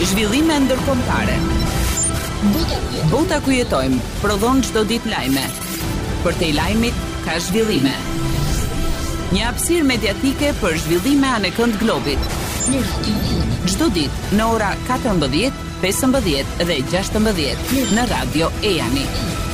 Zhvillime ndërkombëtare. Bota ku jetojmë prodhon çdo ditë lajme. Për te lajmit ka zhvillime. Një hapësirë mediatike për zhvillime anë kënd globit. Çdo ditë në ora 14, 15 dhe 16 në Radio Ejani.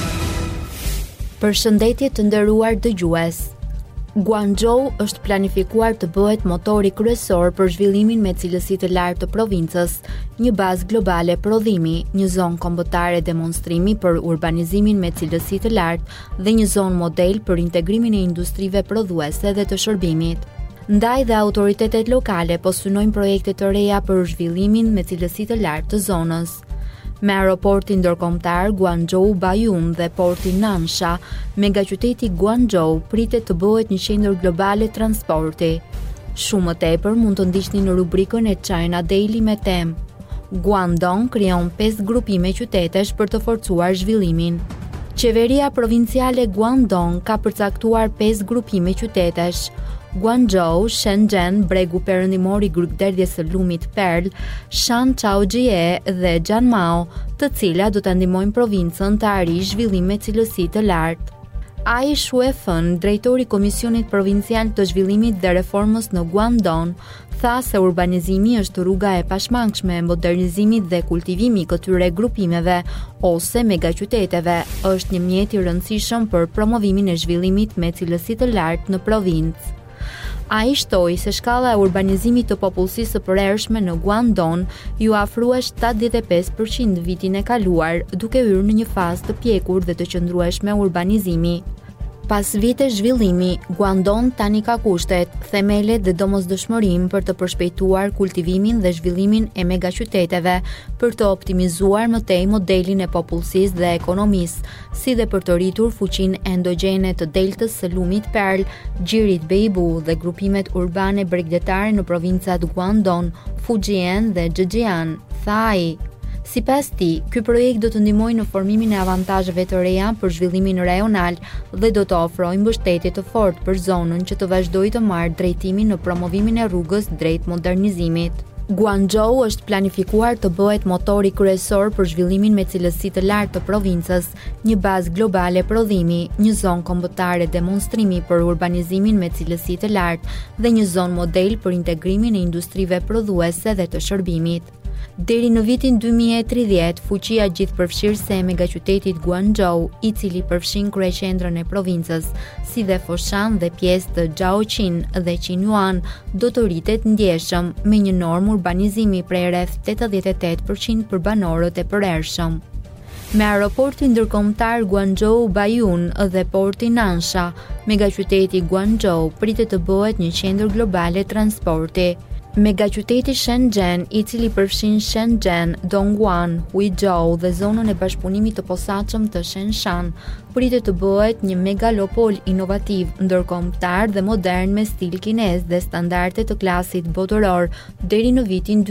Përshëndetje të nderuar dëgjues. Guangzhou është planifikuar të bëhet motori kryesor për zhvillimin me cilësi të lartë të provincës, një bazë globale prodhimi, një zonë kombëtare demonstrimi për urbanizimin me cilësi të lartë dhe një zonë model për integrimin e industrive prodhuese dhe të shërbimit. Ndaj dhe autoritetet lokale po synojnë projekte të reja për zhvillimin me cilësi të lartë të zonës. Me aeroportin ndërkombëtar Guangzhou Baiyun dhe porti Nansha, megaqyteti Guangzhou pritet të bëhet një qendër globale transporti. Shumë më tepër mund të ndiqni në rubrikën e China Daily me temë Guangdong krijon 5 grupime qytetesh për të forcuar zhvillimin. Qeveria provinciale Guangdong ka përcaktuar 5 grupime qytetesh: Guangzhou, Shenzhen, bregu perëndimor i grupderdhjes së lumit Pearl, Shanchaojie dhe Jianmao, të cilat do ta ndihmojnë provincën të arrijë zhvillim me cilësi të lartë. Ai Shuefeng, drejtori i Komisionit Provincial të Zhvillimit dhe Reformës në Guangdong, tha se urbanizimi është rruga e pashmangshme e modernizimit dhe kultivimi i këtyre grupimeve ose megaqyteteve është një mjet i rëndësishëm për promovimin e zhvillimit me cilësi të lartë në provincë. Ai shtoi se shkalla e urbanizimit të popullsisë së përhershme në Guangdong ju afrua 75% vitin e kaluar, duke hyrë në një fazë të pjekur dhe të qëndrueshme urbanizimi. Pas vitesh zhvillimi, Guangdong tani ka kushtet, themelet dhe domosdoshmërinë për të përshpejtuar kultivimin dhe zhvillimin e megaqyteteve, për të optimizuar më tej modelin e popullsisë dhe ekonomisë, si dhe për të rritur fuqinë endogjene të deltës së lumit Pearl, gjirit Beibu dhe grupimet urbane bregdetare në provincat Guangdong, Fujian dhe Zhejiang, tha ai. Sipas tij, ky projekt do të ndihmojë në formimin e avantazheve të reja për zhvillimin rajonal dhe do të ofrojë mbështetje të fortë për zonën që të vazhdojë të marrë drejtimin në promovimin e rrugës drejt modernizimit. Guangzhou është planifikuar të bëhet motori kryesor për zhvillimin me cilësi të lartë të provincës, një bazë globale prodhimi, një zonë kombëtare demonstrimi për urbanizimin me cilësi të lartë dhe një zonë model për integrimin e industrive prodhuese dhe të shërbimit. Deri në vitin 2030, fuqia gjithëpërfshirëse e megaqytetit Guangzhou, i cili përfshin kryeqendrën e provincës, si dhe Foshan dhe pjesë të Zhaoqing dhe Qinyuan, do të rritet ndjeshëm me një normë urbanizimi prej rreth 88% për banorët e përhershëm. Me aeroportin ndërkombëtar Guangzhou Baiyun dhe porti Nansha, megaqyteti Guangzhou pritet të bëhet një qendër globale transporti. Megaqyteti Shenzhen, i cili përfshin Shenzhen, Dongguan, Huizhou dhe zonën e bashkëpunimit të posaçëm të Shenshan, pritet të bëhet një megalopol inovativ, ndërkombëtar dhe modern me stil kinez dhe standarde të klasit botëror deri në vitin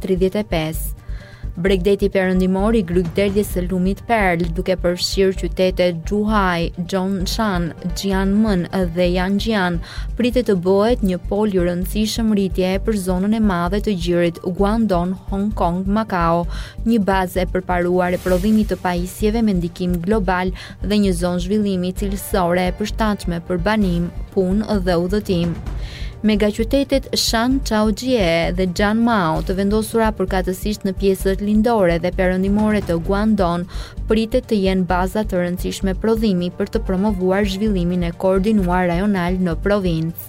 2035. Bregdeti perëndimor i grupderdhjes së lumit Pearl, duke përfshirë qytetet Zhuhai, Zhongshan, Jianmen dhe Yanjian, pritet të bëhet një pol i rëndësishëm rritje për zonën e madhe të gjirit Guangdong, Hong Kong, Macao, një bazë e përparuar e prodhimit të pajisjeve me ndikim global dhe një zonë zhvillimi cilësore e përshtatshme për banim, punë dhe udhëtim. Megaqytetet Shanchaojie dhe Jianmao, të vendosura përkatësisht në pjesët lindore dhe perëndimore të Guangdong, pritet të jenë baza të rëndësishme prodhimi për të promovuar zhvillimin e koordinuar rajonal në provincë.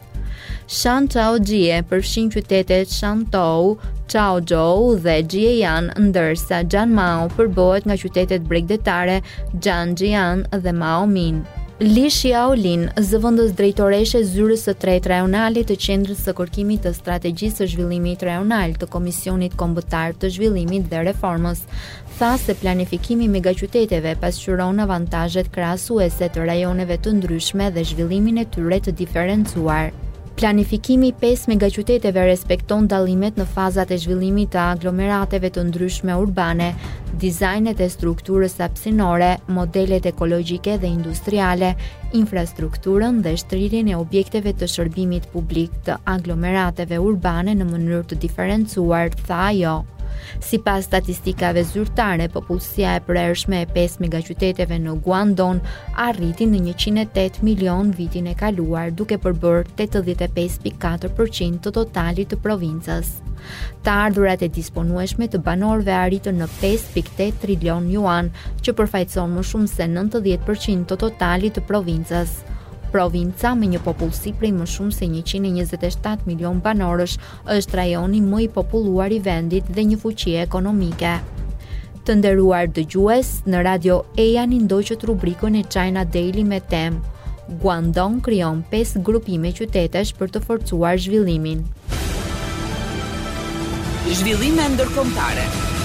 Shanchaojie përfshin qytetet Shantou, Chaozhou dhe Jieyang, ndërsa Jianmao përbohet nga qytetet bregdetare Jiangjiang dhe Maomin. Li Xiaolin, zëvendës drejtoreshe zyrës së tretë rajonale të qendrës së kërkimit të strategjisë së zhvillimit rajonal të Komisionit Kombëtar të Zhvillimit dhe Reformës, tha se planifikimi i megaqyteteve pasqyron avantazhet krahasuese të rajoneve të ndryshme dhe zhvillimin e tyre të diferencuar. Planifikimi 5 megaqyteteve respekton dallimet në fazat e zhvillimit të aglomerateve të ndryshme urbane, dizajnet e strukturës hapësinore, modelet ekologjike dhe industriale, infrastrukturën dhe shtrirjen e objekteve të shërbimit publik të aglomerateve urbane në mënyrë të diferencuar, tha ajo. Sipas statistikave zyrtare, popullsia e përhershme e 5 megaqyteteve në Guangdong arriti në 108 milion vitin e kaluar, duke përbërë 85.4% të totalit të provincës. Të ardhurat e disponueshme të banorëve arritën në 5.8 trilion yuan, që përfaqëson më shumë se 90% të totalit të provincës. Provinca me një popullsi prej më shumë se 127 milion banorësh është rajoni më i populluar i vendit dhe një fuqi ekonomike. Të nderuar dëgjues, në Radio E janë ndoqët rubrikën e China Daily me temë Guangdong krijon 5 grupime qytetesh për të forcuar zhvillimin. Zhvillime ndërkombëtare.